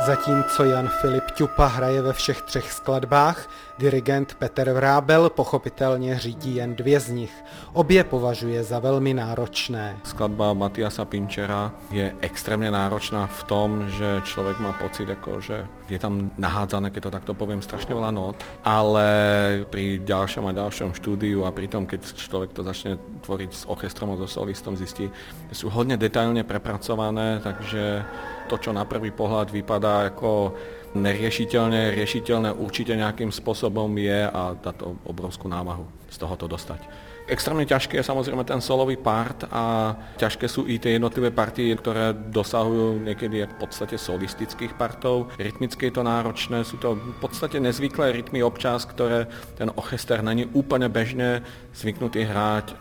Zatímco Jan Filip Ťupa hraje ve všech 3 skladbách, dirigent Petr Vrábel pochopitelně řídí jen 2 z nich. Obě považuje za velmi náročné. Skladba Matiasa Pinchera je extrémně náročná v tom, že člověk má pocit, jako, že je tam nahádzané, keď to takto poviem, strašne veľa nót, ale pri ďalšom a ďalšom štúdiu a pri tom, keď človek to začne tvoriť s orchestrom a so solistom, zistí, že sú hodne detailne prepracované, takže to, čo na prvý pohľad vypadá ako riešiteľné určite nejakým spôsobom je a dá to obrovskú námahu z tohoto dostať. Extrémne ťažké je samozrejme ten solový part a ťažké sú i tie jednotlivé partie, ktoré dosahujú niekedy v podstate solistických partov. Rytmicky je to náročné, sú to v podstate nezvyklé rytmy občas, ktoré ten orchester není úplne bežne zvyknutý hrať.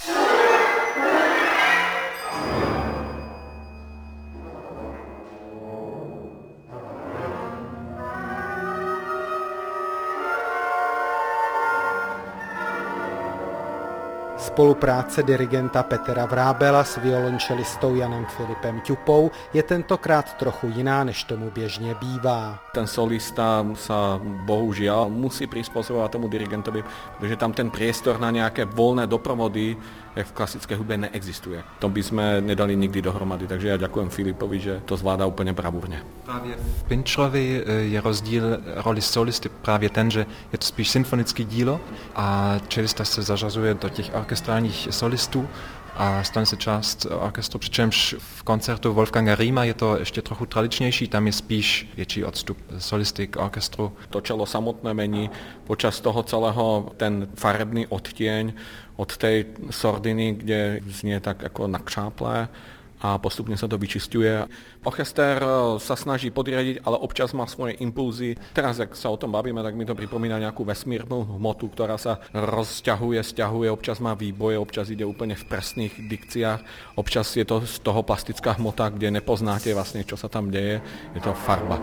Spolupráce dirigenta Petra Vrábela s violončelistou Janem Filipem Ťupou je tentokrát trochu jiná, než tomu běžně bývá. Ten solista sa bohužiaľ musí prispôsobovať tomu dirigentovi, pretože tam ten priestor na nejaké voľné doprovody v klasické hudbe neexistuje. To by sme nedali nikdy dohromady, takže ja ďakujem Filipovi, že to zvládá úplně bravurně. Právě v Pincherovi je rozdíl roli solisty právě ten, že je to spíš symfonické dílo a čelista se zařazuje do těch orchestrálních solistů a stane se část orchestru, přičemž v koncertu Wolfganga Riema je to ještě trochu tradičnější, tam je spíš větší odstup solisty k orchestru. To čelo samotné mení počas toho celého ten farebný odtieň od tej sordiny, kde znie tak ako nakšáplé a postupne sa to vyčisťuje. Orchester sa snaží podriadiť, ale občas má svoje impulzy. Teraz, jak sa o tom bavíme, tak mi to pripomína nejakú vesmírnu hmotu, ktorá sa rozťahuje, sťahuje, občas má výboje, občas ide úplne v presných dikciách, občas je to z toho plastická hmota, kde nepoznáte vlastne, čo sa tam deje. Je to farba.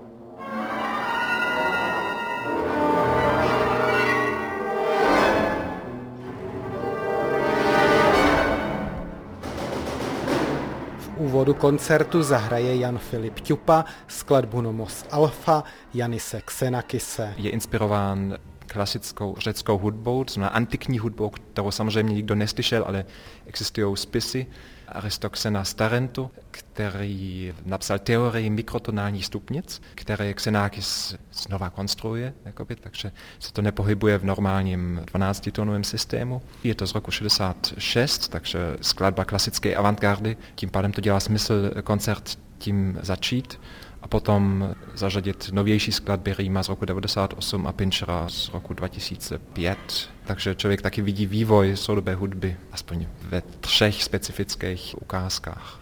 V úvodu koncertu zahraje Jan Filip Ťupa skladbu Nomos Alfa Yanise Xenakise. Je inspirován klasickou řeckou hudbou, to znamená antikní hudbou, kterou samozřejmě nikdo neslyšel, ale existují spisy Aristoxena z Tarentu, který napsal teorii mikrotonálních stupnic, které Xenakis znova konstruuje, jakoby, takže se to nepohybuje v normálním 12-tónovém systému. Je to z roku 66, takže skladba klasické avantgardy, tím pádem to dělá smysl koncert tím začít a potom zařadit novější skladby Riema z roku 98 a Pinchera z roku 2005. Takže člověk taky vidí vývoj soudobé hudby, aspoň ve 3 specifických ukázkách.